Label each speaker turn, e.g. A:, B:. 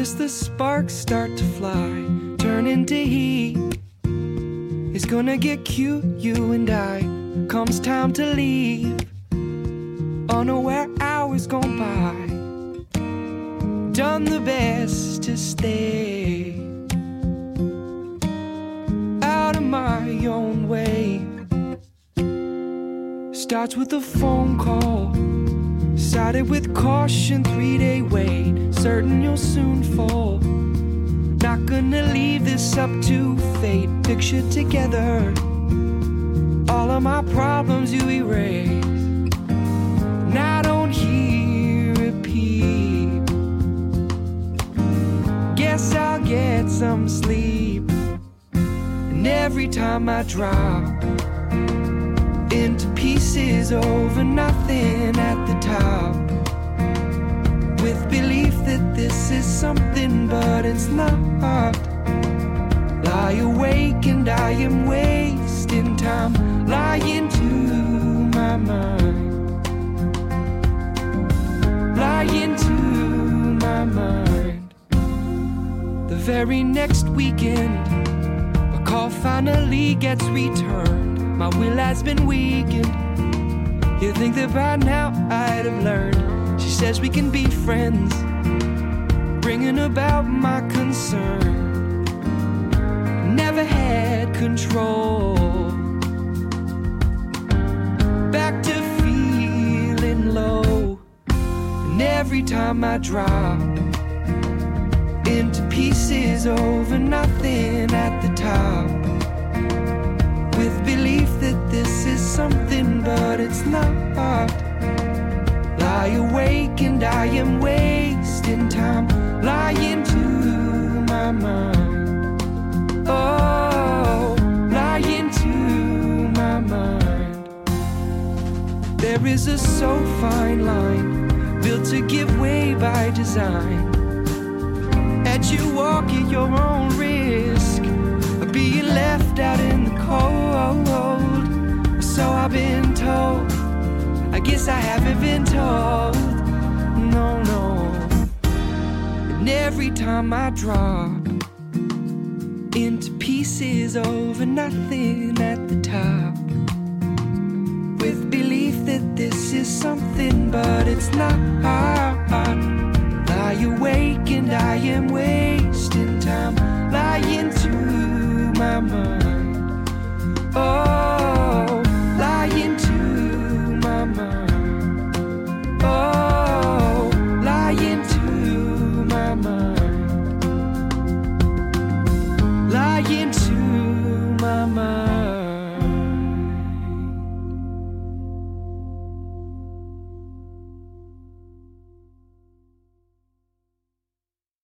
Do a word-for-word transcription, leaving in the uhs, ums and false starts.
A: First the sparks start to fly, turn into heat. It's gonna get cute, you and I. Comes time to leave, unaware hours gone by. Done the best to stay out of my own way. Starts with a phone call, started with caution, three-day wait. Certain you'll soon fall, not gonna leave this up to fate. Picture together all of my problems you erase, and I don't hear a peep. Guess I'll get some sleep. And every time I drop into pieces over nothing at the top, with belief that this is something but it's not. Lie awake and I am wasting time, lying to my mind, lying to my mind. The very next weekend, a call finally gets returned. My will has been weakened. You think that by now I'd have learned. She says we can be friends, bringing about my concern. Never had control, back to feeling low. And every time I drop into pieces over nothing at the top, with belief that this is something but it's not. Lie awake and I am wasting time, lying to my mind. Oh, lying to my mind. There is a so fine line, built to give way by design. As you walk at your own risk of being left out in the cold. So I've been told, I guess I haven't been told. No, no. And every time I drop into pieces over nothing at the top, with belief that this is something but it's not. Lie awake and I am wasting time, lying